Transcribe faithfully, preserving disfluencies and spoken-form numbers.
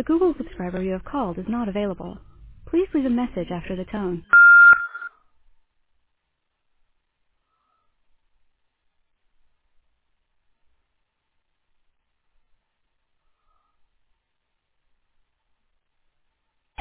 The Google subscriber you have called is not available. Please leave a message after the tone.